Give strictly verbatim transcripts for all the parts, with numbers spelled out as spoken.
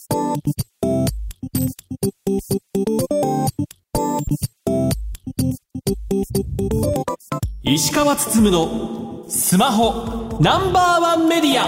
石川つつむのスマホナンバーワンメディア。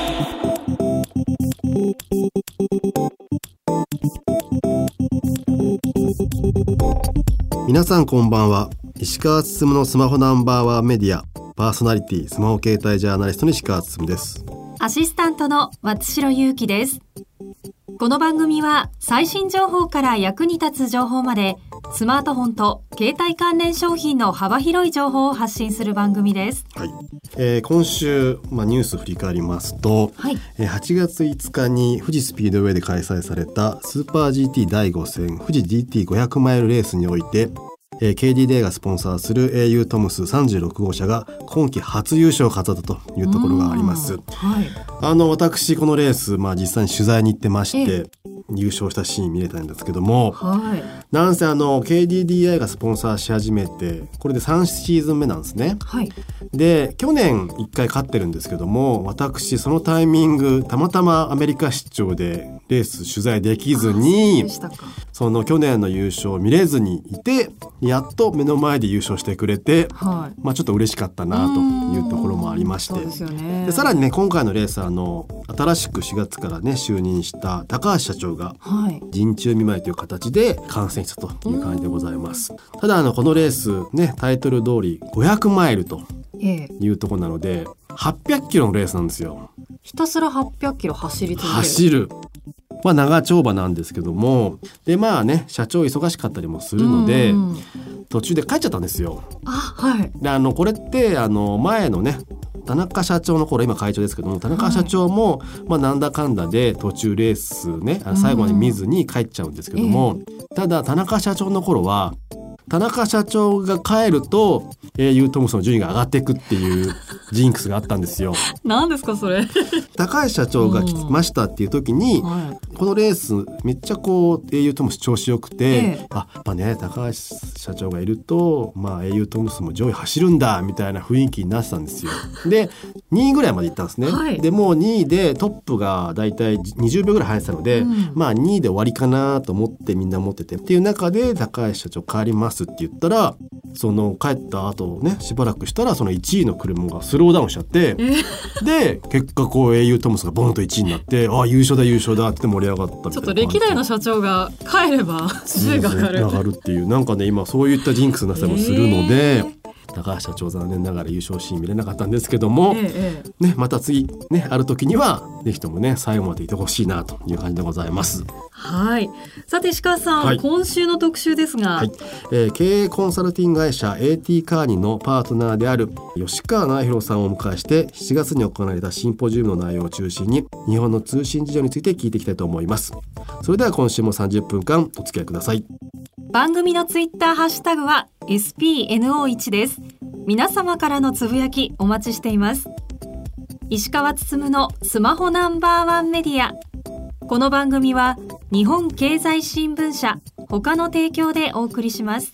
皆さんこんばんは。石川つつむのスマホナンバーワンメディアパーソナリティ、スマホ携帯ジャーナリストの石川つつむです。 アシスタントの松代ゆうきです。この番組は最新情報から役に立つ情報まで、スマートフォンと携帯関連商品の幅広い情報を発信する番組です。 はい、えー、今週、まあ、ニュース振り返りますと、はい、えー、はちがついつかに富士スピードウェイで開催されたスーパー ジーティー だいご戦富士 ディーティーごひゃく マイルレースにおいて、えー、ケーディーディーアイ がスポンサーする エーユー トムスさんじゅうろくごうしゃが今季初優勝を飾ったというところがあります。はい、あの私このレース、まあ、実際に取材に行ってまして、優勝したシーン見れたんですけども、はい、なんせあの ケーディーディーアイ がスポンサーし始めてこれでさんシーズン目なんですね。はい、で去年いっかい勝ってるんですけども、私そのタイミングたまたまアメリカ出張でレース取材できずに、その去年の優勝を見れずにいて、やっと目の前で優勝してくれて、はい、まあ、ちょっと嬉しかったなというところもありまして、 で, すよ、ね、でさらにね今回のレースあの新しくしがつからね就任した高橋社長が陣中見舞いという形で観戦したという感じでございます。ただあのこのレースねタイトル通りごひゃくマイルというところなので、はっぴゃくキロのレースなんですよ。 ひたすらはっぴゃくキロ走り続ける。 走る。まあ長丁場なんですけども、でまあね社長忙しかったりもするので途中で帰っちゃったんですよ。 あ、はい、 であのこれってあの前のね田中社長の頃、今会長ですけども、田中社長も、はい、まあ、なんだかんだで途中レースね最後まで見ずに帰っちゃうんですけども、えー、ただ田中社長の頃は田中社長が帰ると エーユー トムスの順位が上がっていくっていうジンクスがあったんですよ。 何ですかそれ。 高橋社長が来ましたっていう時に、はい、このレースめっちゃこう エーユー トムス調子よくて、えー、あやっぱね高橋社長がいると、まあ、エーユー トムスも上位走るんだみたいな雰囲気になってたんですよ。でにいぐらいまで行ったんですね。はい、でもうにいでトップがだいたいにじゅうびょうぐらい入ってたので、うん、まあにいで終わりかなと思ってみんな思っててっていう中で高橋社長帰りますって言ったら、その帰った後ねしばらくしたらそのいちいの車がスローダウンしちゃって、で結果こう エーユー トムスがボンといちいになって、あ優勝だ優勝だって盛り上がったみたいな。 ちょっと歴代の社長が帰れば順位が上がる、 上がるっていうなんかね今そういったジンクスなさもするので、えー高橋社長残念ながら優勝シーン見れなかったんですけども、ええね、また次、ね、ある時にはぜひともね最後までいてほしいなという感じでございます。 はい、さて石川さん、はい、今週の特集ですが、はい、 えー、経営コンサルティング会社 エーティー カーニのパートナーである吉川直弘さんをお迎えしてしちがつに行われたシンポジウムの内容を中心に日本の通信事情について聞いていきたいと思います。それでは今週もさんじゅっぷんかんお付き合いください。 番組のツイッターハッシュタグは エスピーエヌオーワン です。皆様からのつぶやきお待ちしています。石川つつむのスマホナンバーワンメディア。この番組は日本経済新聞社他の提供でお送りします。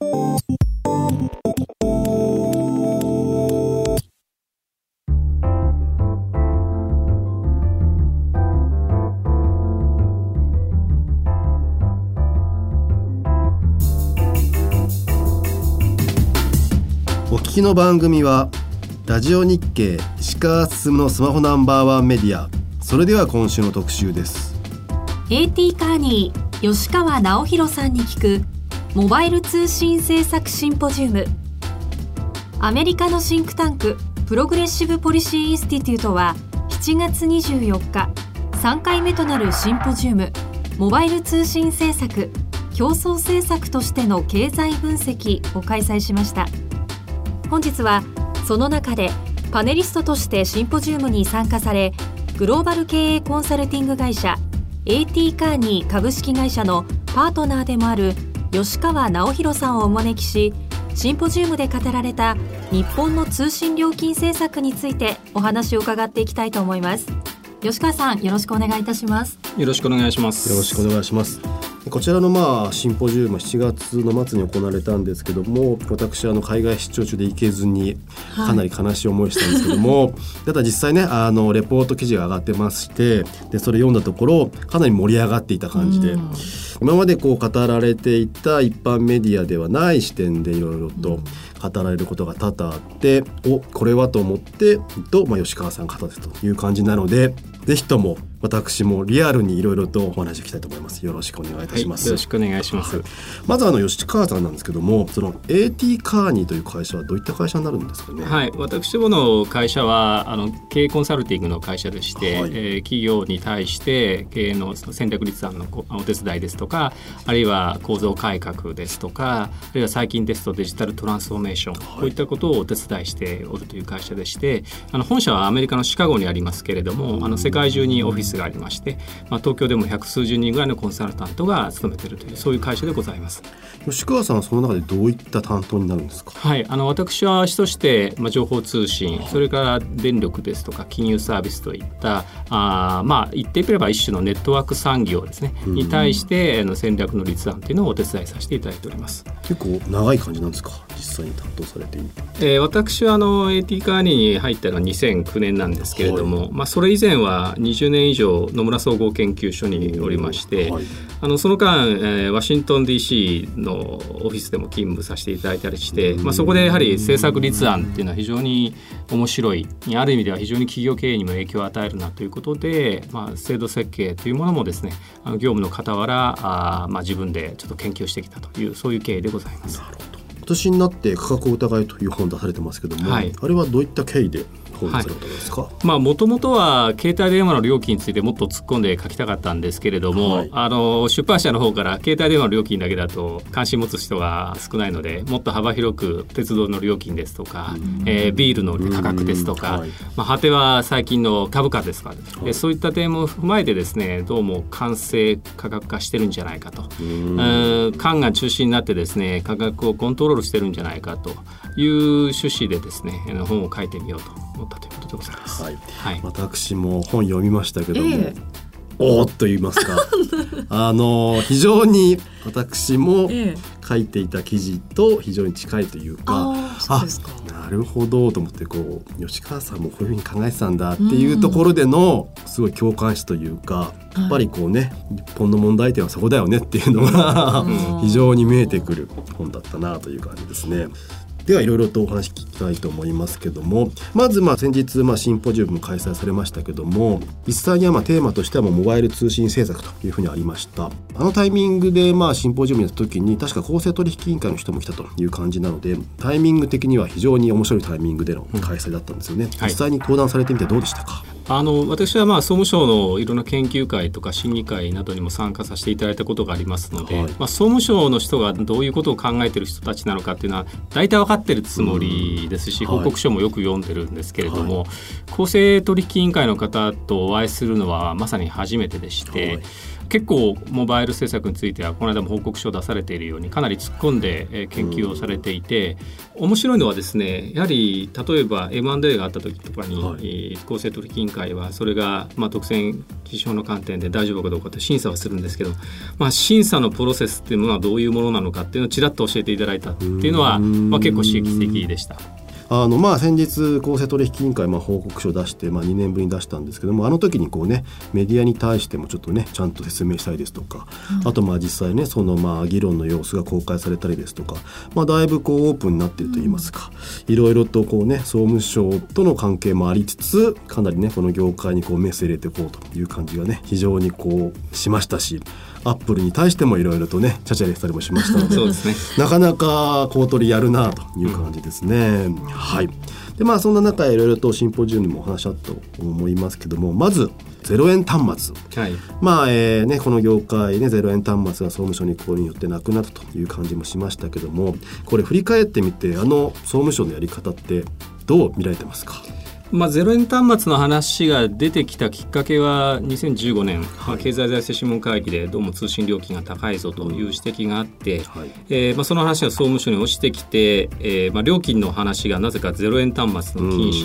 お聞きの番組はラジオ日経石川つつむのスマホナンバーワンメディア。それでは今週の特集です。 エーティー カーニー吉川直弘さんに聞くモバイル通信政策シンポジウム。アメリカのシンクタンクプログレッシブポリシーインスティテュートはしちがつにじゅうよっかさんかいめとなるシンポジウムモバイル通信政策競争政策としての経済分析を開催しました。本日はその中でパネリストとしてシンポジウムに参加され、グローバル経営コンサルティング会社 エーティー カーニー株式会社のパートナーでもある吉川直弘さんをお招きし、シンポジウムで語られた日本の通信料金政策についてお話を伺っていきたいと思います。吉川さん、よろしくお願いいたします。 よろしくお願いします。 よろしくお願いします。 こちらのまあシンポジウムしちがつの末に行われたんですけども、私あの海外出張中で行けずにかなり悲しい思いしたんですけども、はい、ただ実際ねあのレポート記事が上がってまして、でそれ読んだところかなり盛り上がっていた感じで、今までこう語られていた一般メディアではない視点でいろいろと語られることが多々あって、おこれはと思ってと、まあ、吉川さんが語ってという感じなので、ぜひとも私もリアルにいろいろとお話を聞きたいと思います。よろしくお願いいたします。 はい、よろしくお願いします。 はい、まずあの吉川さんなんですけども、その エーティー カーニーという会社はどういった会社になるんですかね。 はい、私どもの会社はあの経営コンサルティングの会社でして、はい、えー、企業に対して経営の戦略立案のお手伝いですとか、あるいは構造改革ですとか、あるいは最近ですとデジタルトランスフォーメーション、はい、こういったことをお手伝いしておるという会社でして、あの本社はアメリカのシカゴにありますけれども、あの世界中にオフィスがありまして、まあ、東京でも百数十人ぐらいのコンサルタントが勤めているという、そういう会社でございます。 吉川さんはその中でどういった担当になるんですか。 はい、あの私は主として、まあ、情報通信、それから電力ですとか金融サービスといったあ、まあ、言ってみれば一種のネットワーク産業ですね、に対してあの戦略の立案というのをお手伝いさせていただいております。 結構長い感じなんですか、実際に担当されている。 えー、私はあの エーティー カーニーに入ったのはにせんきゅうねんなんですけれども、はい、まあ、それ以前はにじゅうねん以上野村総合研究所におりまして、はい、あのその間、えー、ワシントン ディーシー のオフィスでも勤務させていただいたりして、まあ、そこでやはり政策立案っていうのは非常に面白い、ある意味では非常に企業経営にも影響を与えるなということで、まあ、制度設計というものもですね、あの業務の傍らあ、まあ、自分でちょっと研究してきたという、そういう経緯でございます。 なるほど。今年になって価格を疑いという本を出されてますけども、はい、あれはどういった経緯で本を出されたんですか。 もともとは携帯電話の料金についてもっと突っ込んで書きたかったんですけれども、はい、あの出版社の方から携帯電話の料金だけだと関心持つ人が少ないので、もっと幅広く鉄道の料金ですとか、えー、ビールの価格ですとか、はい、まあ、果ては最近の株価ですか、はい、そういった点も踏まえてですね、どうも完成価格化してるんじゃないかと、官が中心になってですね、価格をコントロールしてるんじゃないかという趣旨でですね、本を書いてみようと思ったということでございます。 はいはい、私も本読みましたけども、えー、おーっと言いますかあの非常に私も書いていた記事と非常に近いというか、 ああ、そうですか。 なるほどと思って、こう吉川さんもこういうふうに考えてたんだっていうところでのすごい共感視というか、やっぱりこうね、日本の問題点はそこだよねっていうのが非常に見えてくる本だったなという感じですね。ではいろいろとお話聞きたいと思いますけども、まずまあ先日まあシンポジウムも開催されましたけども、実際にはまあテーマとしてはもうモバイル通信政策というふうにありました。あのタイミングでまあシンポジウムやった時に確か公正取引委員会の人も来たという感じなので、タイミング的には非常に面白いタイミングでの開催だったんですよね。うん、はい、実際に登壇されてみてどうでしたか。 あの私はまあ総務省のいろんな研究会とか審議会などにも参加させていただいたことがありますので、はい、まあ、総務省の人がどういうことを考えている人たちなのかっていうのは大体分かってるつもりですし、報告書もよく読んでるんですけれども、はい、公正取引委員会の方とお会いするのはまさに初めてでして、はい、結構モバイル政策についてはこの間も報告書を出されているようにかなり突っ込んで研究をされていて、面白いのはですね、やはり例えば エムアンドエー があった時とかに、はい、公正取引委員会はそれがまあ独占禁止法の観点で大丈夫かどうかって審査はするんですけど、まあ、審査のプロセスっていうものはどういうものなのかっていうのをちらっと教えていただいたっていうのは、まあ、結構刺激的でした。 あのまあ先日公正取引委員会まあ報告書を出して、まあ、にねんぶりに出したんですけども、あの時にこうねメディアに対してもちょっとねちゃんと説明したりですとか、うん、あとまあ実際ねそのまあ議論の様子が公開されたりですとか、まあ、だいぶこうオープンになっているといいますか、いろいろとこうね総務省との関係もありつつ、かなりねこの業界にこうメス入れていこうという感じがね非常にこうしましたし、アップルに対してもいろいろとねちゃちゃ入れたりもしましたのでそうですね、 なかなか公取りやるなという感じですね。うん、はい。でまあそんな中いろいろとシンポジウムにもお話あったと思いますけども、まずゼロえん端末、はい、まあえーね、この業界ねゼロえん端末が総務省にこれによってなくなったという感じもしましたけども、これ振り返ってみてあの総務省のやり方ってどう見られてますか。 まあ、ゼロえん端末の話が出てきたきっかけはにせんじゅうごねん、はい、まあ、経済財政諮問会議でどうも通信料金が高いぞという指摘があって、うんはい、えーまあ、その話が総務省に落ちてきて、えーまあ、料金の話がなぜかゼロえん端末の禁止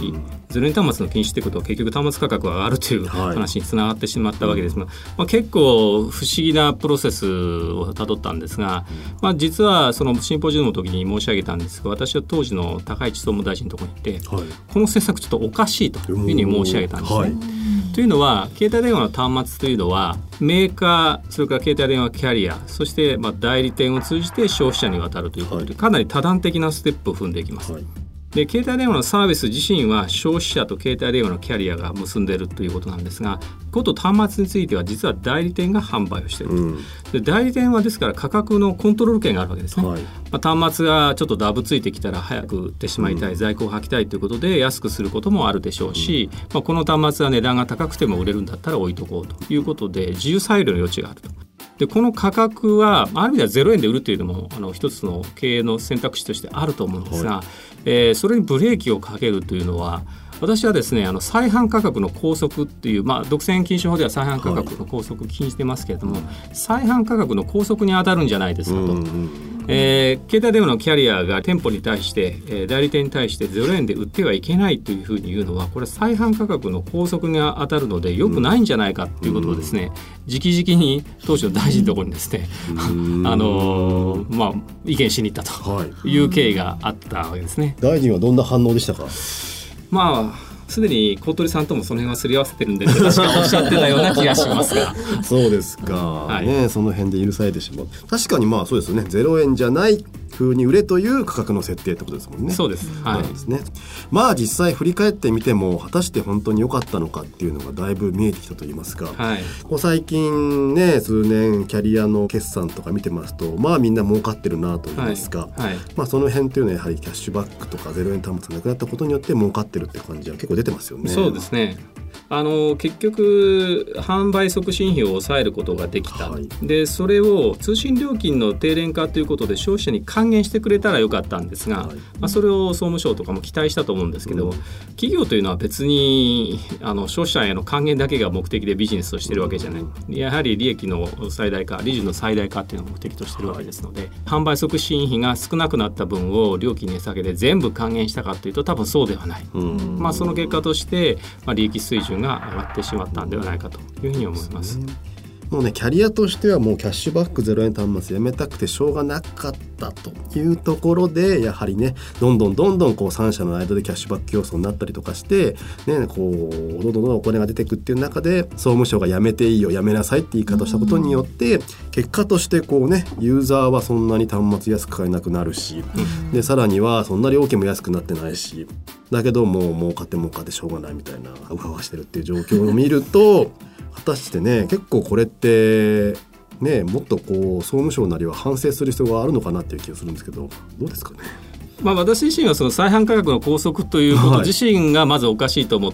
ゼロえん端末の禁止ということは結局端末価格が上がるという話につながってしまったわけですが、はいまあ、結構不思議なプロセスをたどったんですが、まあ、実はそのシンポジウムの時に申し上げたんですが、私は当時の高市総務大臣のところに行って、はい、この政策ちょっとおかしいというふうに申し上げたんですね、はい、というのは携帯電話の端末というのはメーカーそれから携帯電話キャリアそしてまあ代理店を通じて消費者に渡るということで、はい、かなり多段的なステップを踏んでいきます、はいで携帯電話のサービス自身は消費者と携帯電話のキャリアが結んでいるということなんですが、こと端末については実は代理店が販売をしていると、うん、で代理店はですから価格のコントロール権があるわけですね、はいまあ、端末がちょっとダブついてきたら早く売ってしまいたい、うん、在庫を履きたいということで安くすることもあるでしょうし、うんまあ、この端末は値段が高くても売れるんだったら置いとこうということで自由裁量の余地があると。でこの価格はある意味ではゼロえんで売るというのもあの一つの経営の選択肢としてあると思うんですが、はいえー、それにブレーキをかけるというのは私はですねあの再販価格の拘束っていう、まあ、独占禁止法では再販価格の拘束を禁じてますけれども、はい、再販価格の拘束に当たるんじゃないですかと、うんうんえー、携帯電話のキャリアが店舗に対して、えー、代理店に対してゼロえんで売ってはいけないというふうに言うのはこれ再販価格の拘束に当たるので良くないんじゃないかということをですね、うん、直々に当時の大臣のところにですね、うんあのーまあ、意見しに行ったという経緯があったわけですね。 大臣はどんな反応でしたか？ まあすでに公取さんともその辺はすり合わせてるんで確かおっしゃってたような気がしますがそうですか、はいね、その辺で許されてしまう。確かにまあそうですよねゼロえんじゃない風に売れという価格の設定ってことですもんね。 そうです、はい、 ですね。まあ実際振り返ってみても果たして本当に良かったのかっていうのがだいぶ見えてきたといいますか、はい、こう最近ね数年キャリアの決算とか見てますとまあみんな儲かってるなといいますか、はいはいまあ、その辺っていうのはやはりキャッシュバックとかゼロえん端末がなくなったことによって儲かってるって感じは結構出てますよね。 そうですね。あの結局販売促進費を抑えることができた、はい、でそれを通信料金の低廉化ということで消費者に還元してくれたらよかったんですが、はいまあ、それを総務省とかも期待したと思うんですけど、うん、企業というのは別にあの消費者への還元だけが目的でビジネスをしているわけじゃない、うん、やはり利益の最大化利潤の最大化というのを目的としているわけですので、はい、販売促進費が少なくなった分を料金値下げで全部還元したかというと多分そうではない、うんまあ、その結果として、まあ、利益水準が上がってしまったんではないかというふうに思います。 もうねキャリアとしてはもうキャッシュバックゼロえん端末やめたくてしょうがなかったというところでやはりねどんどんどんどんこうさん社の間でキャッシュバック競争になったりとかして、ね、こうどんどんどんどんお金が出てくっていう中で総務省がやめていいよやめなさいって言い方をしたことによって結果としてこうねユーザーはそんなに端末安く買えなくなるしでさらにはそんな料金も安くなってないしだけどもう儲かって儲かってしょうがないみたいなウハウハしてるっていう状況を見ると果たしてね結構これってねもっとこう総務省なりは反省する必要があるのかなっていう気がするんですけどどうですかね。 まあ、私自身はその再販価格の拘束ということ自身がまずおかしいと思って、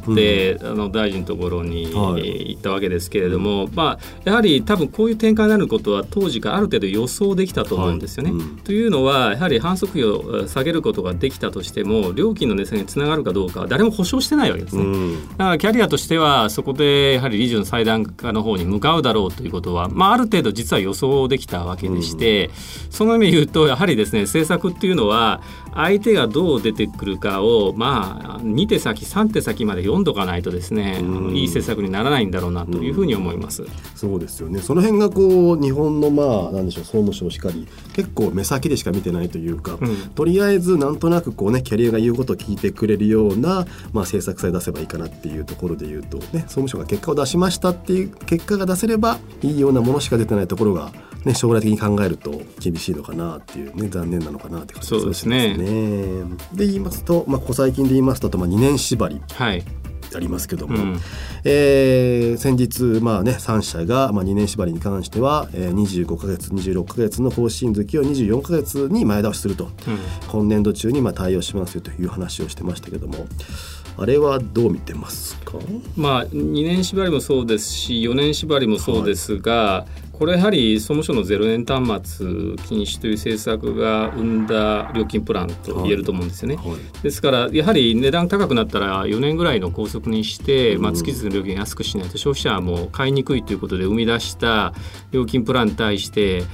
はい、あの大臣のところに行ったわけですけれども、はいまあ、やはり多分こういう展開になることは当時からある程度予想できたと思うんですよね、はいうん、というのはやはり販促費を下げることができたとしても料金の値下げにつながるかどうかは誰も保証してないわけですね、うん、だからキャリアとしてはそこでやはり利潤最大化の方に向かうだろうということは、まあ、ある程度実は予想できたわけでして、うん、その意味で言うとやはりですね政策っていうのは相手がどう出てくるかを、まあ、に手先さん手先まで読んどかないとですね、うん、いい政策にならないんだろうなというふうに思います、うん、 そうですよね。その辺がこう日本のまあなんでしょう総務省しかり結構目先でしか見てないというか、うん、とりあえずなんとなくこう、ね、キャリアが言うことを聞いてくれるような、まあ、政策さえ出せばいいかなっていうところで言うと、ね、総務省が結果を出しましたっていう結果が出せればいいようなものしか出てないところがね、将来的に考えると厳しいのかなっていうね残念なのかなって感じがしますね。そうですね。で言いますと、まあ、ここ最近で言いますと、まあ、にねん縛りありますけども、はいうんえー、先日、まあね、さん社が、まあ、にねん縛りに関しては、えー、にじゅうごかげつにじゅうろっかげつの更新月をにじゅうよんかげつに前倒しすると、うん、今年度中にまあ対応しますよという話をしてましたけどもあれはどう見てますか。 まあ、にねん縛りもそうですしよねん縛りもそうですが、はいこれやはり総務省のゼロえん端末禁止という政策が生んだ料金プランと言えると思うんですよね、はいはい、ですからやはり値段高くなったらよねんぐらいの拘束にして、まあ、月々の料金安くしないと消費者はもう買いにくいということで生み出した料金プランに対して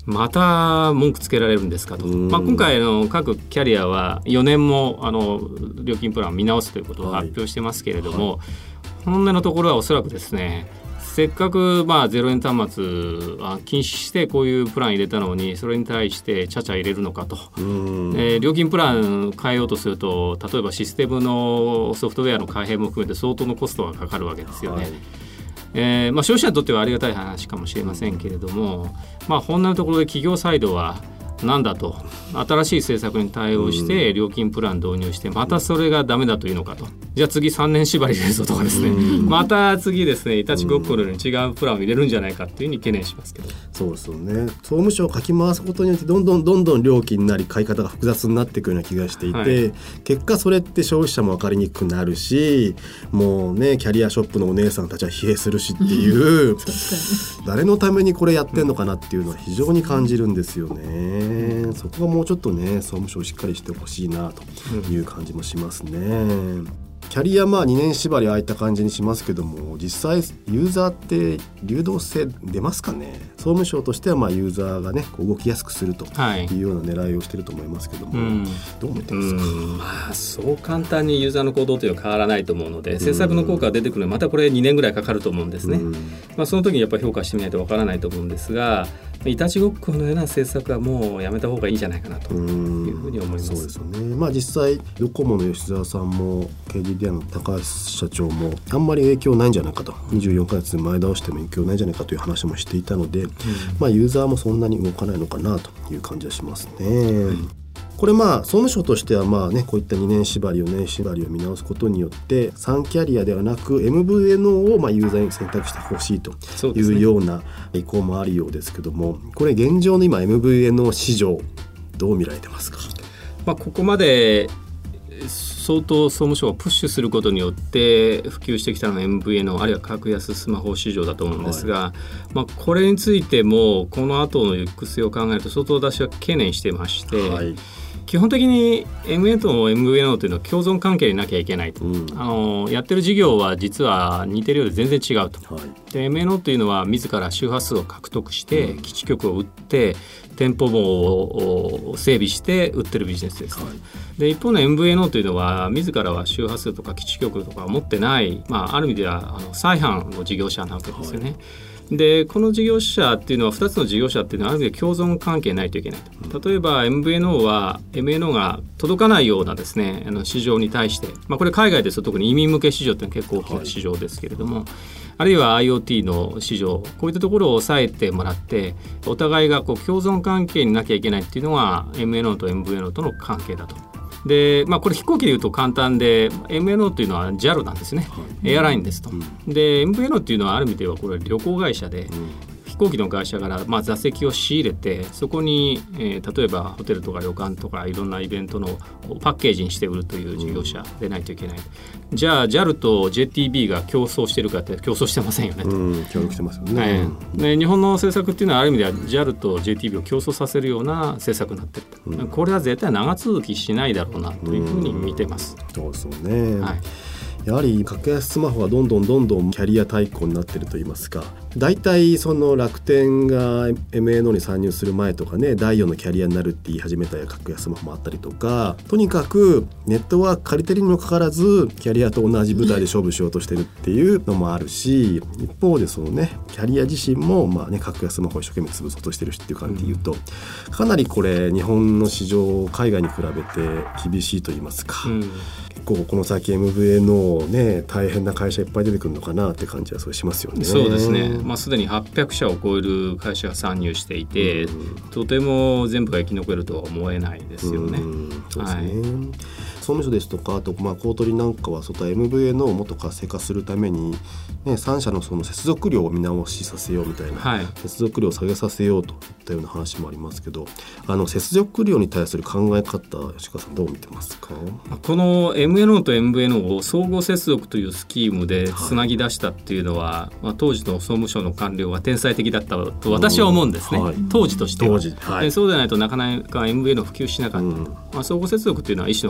また文句つけられるんですかと、まあ、今回の各キャリアはよねんもあの料金プランを見直すということを発表してますけれども、はいはい、本音のところはおそらくですね、せっかくまあゼロえん端末は禁止してこういうプラン入れたのにそれに対してちゃちゃ入れるのかと、えー、料金プラン変えようとすると例えばシステムのソフトウェアの開閉も含めて相当のコストがかかるわけですよね、はい。えーまあ、消費者にとってはありがたい話かもしれませんけれども、まあ、本音のところで企業サイドはなんだと新しい政策に対応して料金プラン導入してまたそれがダメだというのかと、じゃあ次さんねん縛りですぞとかですね、また次ですねいたちごっこのように違うプランを入れるんじゃないかっていうふうに懸念しますけど。 そうですよね。総務省をかき回すことによってどんどんどんどん料金になり買い方が複雑になっていくような気がしていて、はい、結果それって消費者も分かりにくくなるし、もうねキャリアショップのお姉さんたちは疲弊するしっていう誰のためにこれやってんのかなっていうのは非常に感じるんですよね。そこがもうちょっとね総務省しっかりしてほしいなという感じもしますね、うん。キャリアまあにねん縛りああいった感じにしますけども、実際ユーザーって流動性出ますかね。総務省としてはまあユーザーがねこう動きやすくするというような狙いをしていると思いますけども、はい、うん、どう思ってますか。 うん、まあ、そう簡単にユーザーの行動というのは変わらないと思うので、政策の効果が出てくるのはまたこれにねんぐらいかかると思うんですね、うん。まあ、その時にやっぱり評価してみないとわからないと思うんですが、いたちごっこのような政策はもうやめた方がいいんじゃないかなというふうに思います。 そうですよね。まあ、実際ドコモの吉澤さんも ケーディーディーアイ の高橋社長もあんまり影響ないんじゃないかと、にじゅうよんかげつ前倒しても影響ないんじゃないかという話もしていたので、うん、まあ、ユーザーもそんなに動かないのかなという感じはしますね、うん。これまあ総務省としてはまあねこういったにねん縛りよねん縛りを見直すことによってさんキャリアではなく エムブイエヌオー をまあユーザーに選択してほしいというような意向もあるようですけども、これ現状の今 エムブイエヌオー 市場どう見られてますか。まあ、 ここまで相当総務省がプッシュすることによって普及してきたのは エムブイエヌオー あるいは格安スマホ市場だと思うんですが、はい、まあ、これについてもこの後の行く末を考えると相当私は懸念してまして、はい、基本的に エムエー と エムブイエヌオー というのは共存関係になきゃいけないと、うん、あのやってる事業は実は似てるようで全然違うと、はい、で エムエヌオー というのは自ら周波数を獲得して、うん、基地局を売って店舗網を整備して売ってるビジネスです、はい、で一方の エムブイエヌオー というのは自らは周波数とか基地局とか持ってない、まあ、ある意味ではあの再販の事業者なわけですよね、はい。でこの事業者っていうのはふたつの事業者っていうのはある意味で共存関係ないといけないと。例えば エムブイエヌオー は エムエヌオー が届かないようなですねあの市場に対して、まあ、これ海外ですと特に移民向け市場っていうのは結構大きな市場ですけれども、はい、あるいは IoT の市場こういったところを抑えてもらってお互いがこう共存関係になきゃいけないっていうのが エムエヌオー と エムブイエヌオー との関係だと。でまあ、これ飛行機でいうと簡単で エムエヌオー というのは ジャル なんですね、はい、エアラインですと、うん、で エムブイエヌオー というのはある意味ではこれ旅行会社で、うん、飛行機の会社からまあ座席を仕入れてそこに、えー、例えばホテルとか旅館とかいろんなイベントのパッケージにして売るという事業者でないといけない、うん、じゃあ ジャル と ジェイティービー が競争してるかって競争してませんよねと、 うん、協力してますよね、 はい、で日本の政策っていうのはある意味では ジャル と ジェイティービー を競争させるような政策になってる、うん、これは絶対長続きしないだろうなというふうに見てます、 うん、そうですよね、 はい。 やはり格安スマホはどんどんどんどんキャリア対抗になっているといいますか、だいたいその楽天が エムエヌオー に参入する前とかねだいよんのキャリアになるって言い始めた格安スマホもあったりとか、とにかくネットワーク借りてるにもかかわらずキャリアと同じ舞台で勝負しようとしてるっていうのもあるし、一方でそのねキャリア自身もまあね格安スマホを一生懸命潰そうとしてるしっていう感じで言うと、かなりこれ日本の市場海外に比べて厳しいと言いますか、うん、結構この先 エムブイエヌオー ね大変な会社いっぱい出てくるのかなって感じはそれしますよね。 そうですね、まあ、すでにはっぴゃくしゃを超える会社が参入していて、うん、とても全部が生き残るとは思えないですよね、うん、 そうですね、はい。総務省ですとかあとまあ公取なんかはそういった エムブイエヌオー をもっと活性化するために、ね、さん社のその接続量を見直しさせようみたいな、はい、接続量を下げさせようといったような話もありますけど、あの接続量に対する考え方吉川さんどう見てますか。 この エムエヌオー と エムブイエヌオー を総合接続というスキームでつなぎ出したっていうのは、はい、まあ、当時の総務省の官僚は天才的だったと私は思うんですね、うん、はい、当時としては当時、はい、でそうでないとなかなか エムブイエヌオー 普及しなかった、うん、まあ、相互接続というのは一種の固定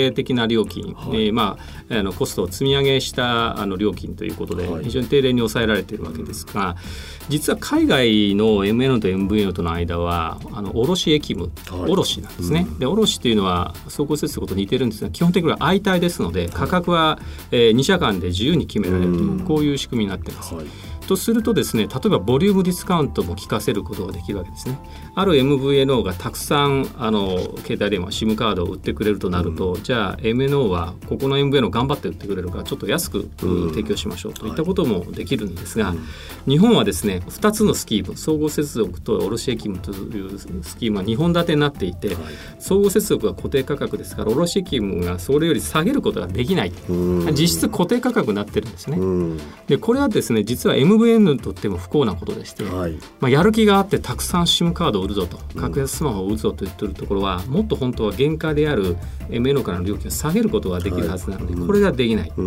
定的な料金、はい、えーまあ、あのコストを積み上げしたあの料金ということで非常に低廉に抑えられているわけですが、はい、実は海外の エムエヌオー と エムブイエヌオー との間はあの卸役務、はい、卸なんですね、うん、で卸というのは総合接続と似てるんですが基本的には相対ですので価格は、えー、に社間で自由に決められるという、うん、こういう仕組みになっています、はい。とするとですね、例えばボリュームディスカウントも効かせることができるわけですね。ある エムブイエヌオー がたくさんあの携帯電話 SIM カードを売ってくれるとなると、うん、じゃあ エムエヌオー はここの エムブイエヌオー 頑張って売ってくれるからちょっと安く、うん、提供しましょうといったこともできるんですが、はい、日本はですねふたつのスキーム、総合接続と卸役務というスキームはにほん立てになっていて、はい、総合接続は固定価格ですから卸役務がそれより下げることができない、うん、実質固定価格になってるんですね、うん、でこれはですね実は エムブイエヌオー にとっても不幸なことでして、はい、まあ、やる気があってたくさん SIM カードを売るぞと、格安スマホを売るぞと言っているところは、もっと本当は原価である エムエヌオー からの料金を下げることができるはずなので、はい、これができない、うん、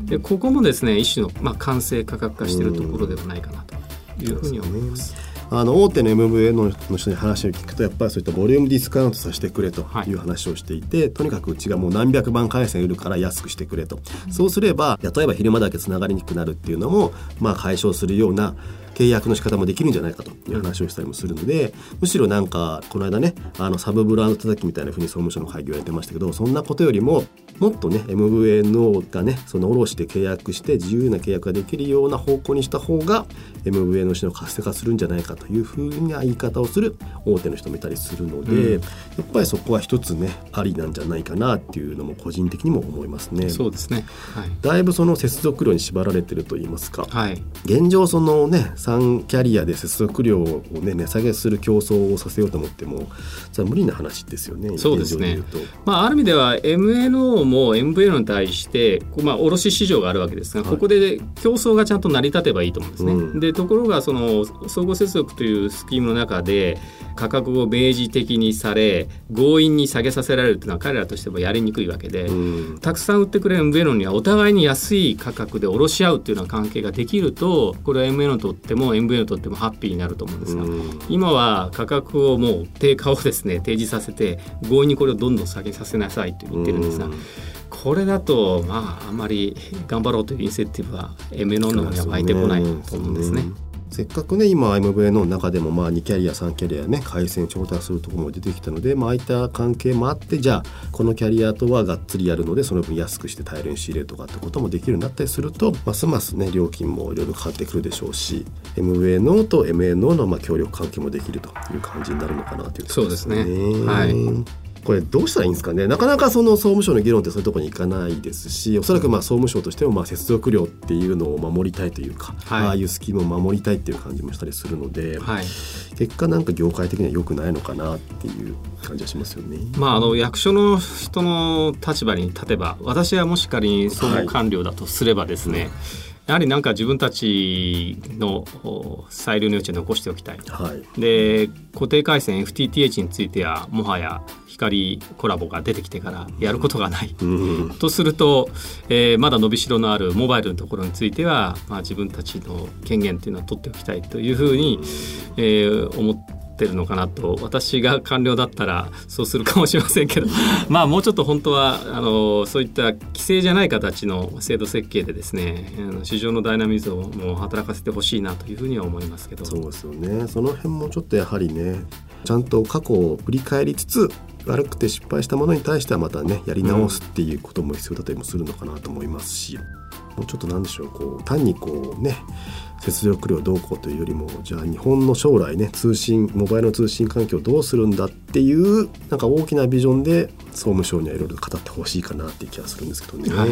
でここもですね一種の、まあ、完成価格化しているところではないかなというふうに思います。 あの大手の エムブイエヌオー の人に話を聞くとやっぱりそういったボリュームディスカウントさせてくれという話をしていて、はい、とにかくうちがもう何百万回線売るから安くしてくれと、うん、そうすれば例えば昼間だけつながりにくくなるっていうのも、まあ、解消するような契約の仕方もできるんじゃないかという話をしたりもするので、むしろなんかこの間ねあのサブブランド叩きみたいなふうに総務省の会議をやってましたけど、そんなことよりももっとね エムブイエヌオー がねその卸で契約して自由な契約ができるような方向にした方が エムブイエヌオー の活性化するんじゃないかというふうな言い方をする大手の人もいたりするので、うん、やっぱりそこは一つねありなんじゃないかなっていうのも個人的にも思いますね。 そうですね、はい、 だいぶその接続量に縛られてると言いますか、 はい、 現状そのねさんキャリアで接続量を、ね、値下げする競争をさせようと思ってもそれは無理な話ですよね。 そうですね、まあ、ある意味では エムエヌオー も エムブイエヌオー に対して、まあ、卸市場があるわけですが、はい、ここで競争がちゃんと成り立てばいいと思うんですね、うん、でところがその総合接続というスキームの中で価格を明示的にされ強引に下げさせられるというのは彼らとしてもやりにくいわけで、うん、たくさん売ってくれる エムブイエヌオー にはお互いに安い価格で卸し合うというような関係ができるとこれは エムエヌオー にとっても エムブイエヌオー にとってもハッピーになると思うんですが、うん、今は価格をもう低下をですね提示させて強引にこれをどんどん下げさせなさいと言ってるんですが、うん、これだとまああんまり頑張ろうというインセンティブは エムエヌオー の方には湧いてこないと思うんですね。 せっかくね今 エムブイエヌオー の中でもまあにキャリアさんキャリアね回線調達するところも出てきたので、まあああいった関係もあってじゃあこのキャリアとはがっつりやるのでその分安くして大量に仕入れるとかってこともできるようになったりするとますますね料金もいろいろ変わってくるでしょうし エムブイエヌオー と エムエヌオー のまあ協力関係もできるという感じになるのかなというところですね。 そうですね、はい、 これどうしたらいいんですかね。なかなかその総務省の議論ってそういうところに行かないですし、おそらくまあ総務省としてもまあ接続量っていうのを守りたいというか、はい、ああいうスキームを守りたいっていう感じもしたりするので、はい、結果なんか業界的には良くないのかなっていう感じはしますよね。 まあ、あの役所の人の立場に立てば私はもし仮に総務官僚だとすればですね、はい、やはりなんか自分たちの裁量の余地を残しておきたい、はい、で固定回線 エフティーティーエイチ についてはもはや光コラボが出てきてからやることがない、うん、とすると、えー、まだ伸びしろのあるモバイルのところについては、まあ、自分たちの権限というのは取っておきたいというふうに、えー、思ってるのかなと。私が官僚だったらそうするかもしれませんけどまあもうちょっと本当はあのそういった規制じゃない形の制度設計でですねあの市場のダイナミズムをもう働かせてほしいなというふうには思いますけど。 そうですよね。その辺もちょっとやはりねちゃんと過去を振り返りつつ悪くて失敗したものに対してはまたねやり直すっていうことも必要だったりもするのかなと思いますし、もうちょっとなんでしょうこう単にこうね接続量どうこうというよりもじゃあ日本の将来ね通信モバイルの通信環境をどうするんだっていうなんか大きなビジョンで総務省にはいろいろ語ってほしいかなっていう気がするんですけどね、はい、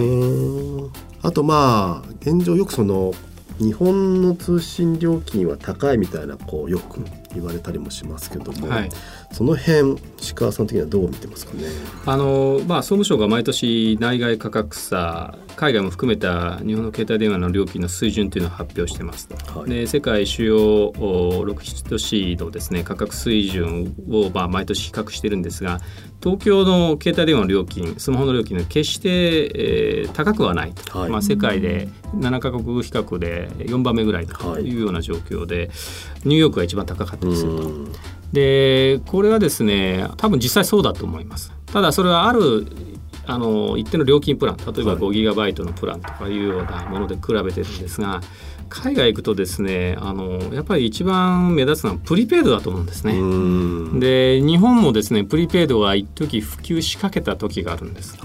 あとまあ現状よくその日本の通信料金は高いみたいなこうよく言われたりもしますけども、はい、その辺石川さん的にはどう見てますかね。 あの、まあ、総務省が毎年内外価格差海外も含めた日本の携帯電話の料金の水準というのを発表してますと、はい、で世界主要ろく、なな都市のですね価格水準をまあ毎年比較してるんですが東京の携帯電話の料金スマホの料金は決して、えー、高くはないと、はいまあ、世界でななカ国比較でよんばんめぐらいというような状況で、はい、ニューヨークが一番高かったりすると。でこれはですね多分実際そうだと思います。ただそれはあるあの一定の料金プラン、例えばごギガバイトのプランとかいうようなもので比べてるんですが、海外行くとですね、あのやっぱり一番目立つのはプリペイドだと思うんですね。で日本もですねプリペイドは一時普及しかけた時があるんです、はい、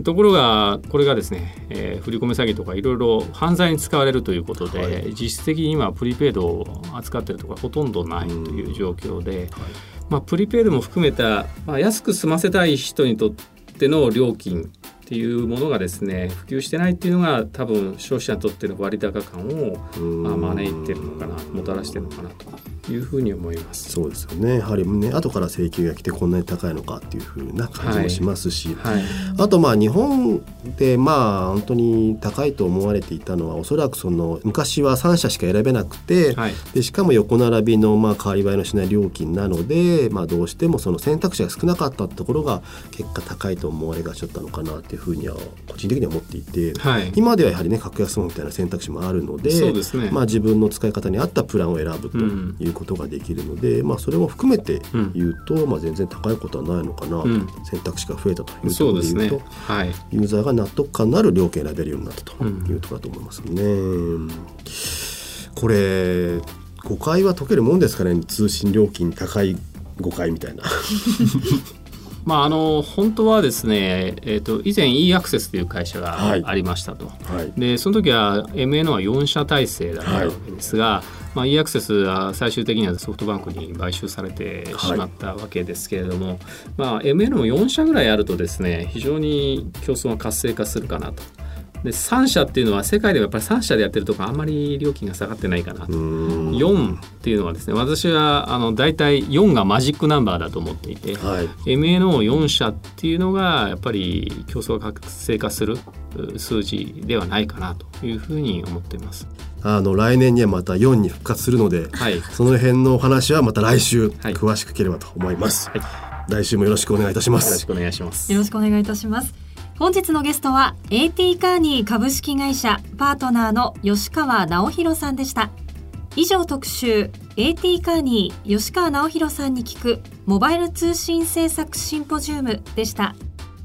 ところがこれがですね、えー、振り込め詐欺とかいろいろ犯罪に使われるということで、はい、実質的に今プリペイドを扱っているところはほとんどないという状況で、はい、まあ、プリペイドも含めた、まあ、安く済ませたい人にとっての料金っていうものがですね普及してないっていうのが多分消費者にとっての割高感を、まあ、招いてるのかな、もたらしてるのかなというふうに思います。 そうですよね。やはりね、後から請求が来てこんなに高いのかっていうふうな感じもしますし、はいはい、あとまあ日本でまあ本当に高いと思われていたのはおそらくその昔はさん社しか選べなくて、はい、でしかも横並びのまあ変わり映えのしない料金なので、まあ、どうしてもその選択肢が少なかったところが結果高いと思われがちだったのかなっていうふうには個人的には思っていて、はい、今ではやはりね格安スマホみたいな選択肢もあるので、そうですね、まあ、自分の使い方に合ったプランを選ぶということができるので、うん、まあ、それも含めて言うと、うん、まあ、全然高いことはないのかなと、うん、選択肢が増えたというところで言うと、ね、はい、ユーザーが納得感のある料金を選べるようになったというところだと思いますね、うん、これ誤解は解けるもんですかね。通信料金高い誤解みたいなまあ、あの本当はですね、えー、と以前 e アクセスという会社がありましたと、はいはい、でその時は エムエヌ はよん社体制だったわけですが、はい、まあ、e アクセスは最終的にはソフトバンクに買収されてしまったわけですけれども、はい、まあ、エムエヌ もよん社ぐらいあるとですね非常に競争が活性化するかなと。でさん社っていうのは世界ではやっぱりさん社でやってるとこあんまり料金が下がってないかなと。よんっていうのはですね、私はあのだいたいよんがマジックナンバーだと思っていて、はい、エムエヌオーよん 社っていうのがやっぱり競争が活性化する数字ではないかなというふうに思っています。 あの来年にはまたよんに復活するので、はい、その辺のお話はまた来週詳しく聞ければと思います、はいはい、来週もよろしくお願いいたします。 よろしくお願いします。 よろしくお願いいたします。本日のゲストは エーティー カーニー株式会社パートナーの吉川直弘さんでした。以上特集 エーティー カーニー吉川直弘さんに聞くモバイル通信政策シンポジウムでした。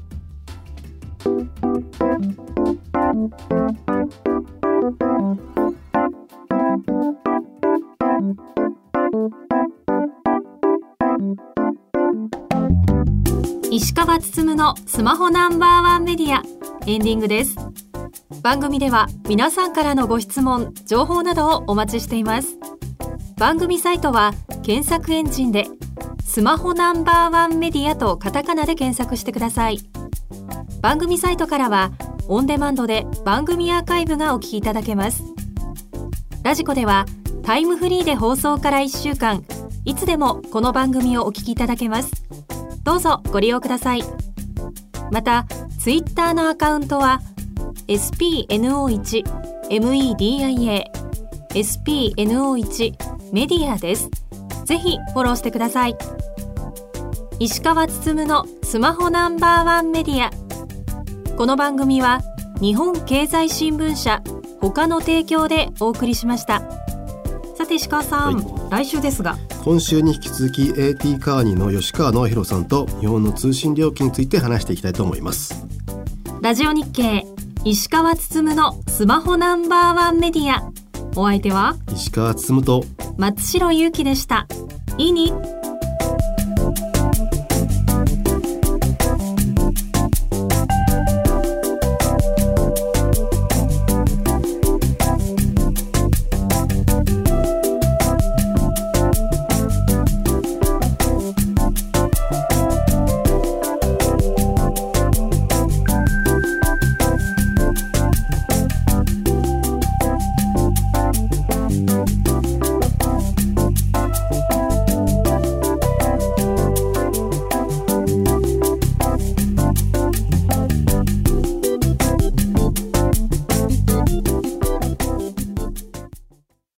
石川つつむのスマホナンバーワンメディアエンディングです。番組では皆さんからのご質問情報などをお待ちしています。番組サイトは検索エンジンでスマホナンバーワンメディアとカタカナで検索してください。番組サイトからはオンデマンドで番組アーカイブがお聞きいただけます。ラジコではタイムフリーで放送からいっしゅうかんいつでもこの番組をお聞きいただけます。どうぞご利用ください。またツイッターのアカウントは エスピーエヌオーワン メディア エスピーエヌオーワン メディアです。ぜひフォローしてください。石川つつむのスマホナンバーワンメディア。この番組は日本経済新聞社他の提供でお送りしました。さて石川さん、はい、来週ですが今週に引き続き エーティー カーニーの吉川直弘さんと日本の通信料金について話していきたいと思います。 ラジオ日経石川つつむのスマホナンバーワンメディア。お相手は石川つつむと松代ゆうきでした。いいに